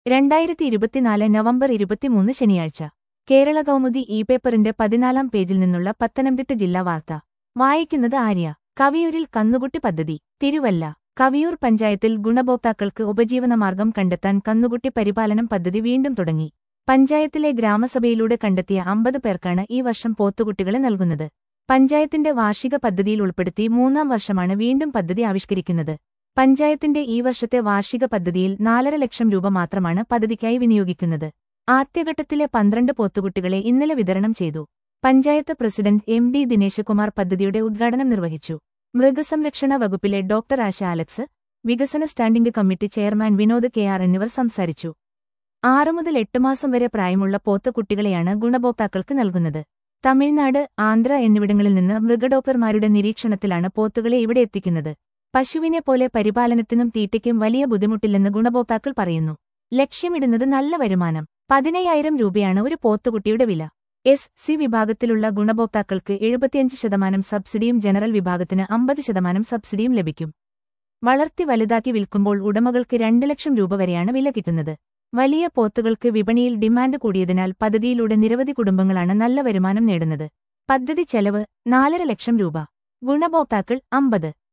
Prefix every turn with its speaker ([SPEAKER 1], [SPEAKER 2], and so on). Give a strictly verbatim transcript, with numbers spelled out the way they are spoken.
[SPEAKER 1] രണ്ടായിരത്തി ഇരുപത്തിനാല് നവംബർ ഇരുപത്തിമൂന്ന് ശനിയാഴ്ച കേരള കൗമുദി ഇ പേപ്പറിന്റെ പതിനാലാം പേജിൽ നിന്നുള്ള പത്തനംതിട്ട ജില്ലാ വാർത്ത വായിക്കുന്നത് ആര്യ. കവിയൂരിൽ കന്നുകുട്ടി പദ്ധതി. തിരുവല്ല. കവിയൂർ പഞ്ചായത്തിൽ ഗുണഭോക്താക്കൾക്ക് ഉപജീവനമാർഗം കണ്ടെത്താൻ കന്നുകുട്ടി പരിപാലനം പദ്ധതി വീണ്ടും തുടങ്ങി. പഞ്ചായത്തിലെ ഗ്രാമസഭയിലൂടെ കണ്ടെത്തിയ അമ്പത് പേർക്കാണ് ഈ വർഷം പോത്തുകുട്ടികളെ നൽകുന്നത്. പഞ്ചായത്തിന്റെ വാർഷിക പദ്ധതിയിൽ ഉൾപ്പെടുത്തി മൂന്നാം വർഷമാണ് വീണ്ടും പദ്ധതി ആവിഷ്കരിക്കുന്നത്. പഞ്ചായത്തിന്റെ ഈ വർഷത്തെ വാർഷിക പദ്ധതിയിൽ നാലര ലക്ഷം രൂപ മാത്രമാണ് പദ്ധതിക്കായി വിനിയോഗിക്കുന്നത്. ആദ്യഘട്ടത്തിലെ പന്ത്രണ്ട് പോത്തുകുട്ടികളെ ഇന്നലെ വിതരണം ചെയ്തു. Panchayat president M D Dineshkumar പദ്ധതിയുടെ ഉദ്ഘാടനം നിർവഹിച്ചു. മൃഗസംരക്ഷണ വകുപ്പിലെ ഡോക്ടർ ആശ അലക്സ്, വികസന standing committee chairman Vinod K R എന്നിവർ സംസാരിച്ചു. ആറു മുതൽ എട്ട് മാസം വരെ പ്രായമുള്ള പോത്തുകുട്ടികളെയാണ് ഗുണഭോക്താക്കൾക്ക് നൽകുന്നത്. തമിഴ്നാട്, ആന്ധ്ര എന്നിവിടങ്ങളിൽ നിന്ന് മൃഗഡോക്ടർമാരുടെ നിരീക്ഷണത്തിലാണ് പോത്തുകളെ ഇവിടെ എത്തിക്കുന്നത്. പശുവിനെ പോലെ പരിപാലനത്തിനും തീറ്റയ്ക്കും വലിയ ബുദ്ധിമുട്ടില്ലെന്ന് ഗുണഭോക്താക്കൾ പറയുന്നു. ലക്ഷ്യമിടുന്നത് നല്ല വരുമാനം. പതിനയ്യായിരം രൂപയാണ് ഒരു പോത്തുകുട്ടിയുടെ വില. എസ് സി വിഭാഗത്തിലുള്ള ഗുണഭോക്താക്കൾക്ക് എഴുപത്തിയഞ്ച് ശതമാനം സബ്സിഡിയും ജനറൽ വിഭാഗത്തിന് അമ്പത് ശതമാനം സബ്സിഡിയും ലഭിക്കും. വളർത്തി വലുതാക്കി വിൽക്കുമ്പോൾ ഉടമകൾക്ക് രണ്ട് ലക്ഷം രൂപ വരെയാണ് വില കിട്ടുന്നത്. വലിയ പോത്തുകൾക്ക് വിപണിയിൽ ഡിമാൻഡ് കൂടിയതിനാൽ പദ്ധതിയിലൂടെ നിരവധി കുടുംബങ്ങളാണ് നല്ല വരുമാനം നേടുന്നത്. പദ്ധതി ചെലവ് നാലര ലക്ഷം രൂപ. ഗുണഭോക്താക്കൾ അമ്പത്.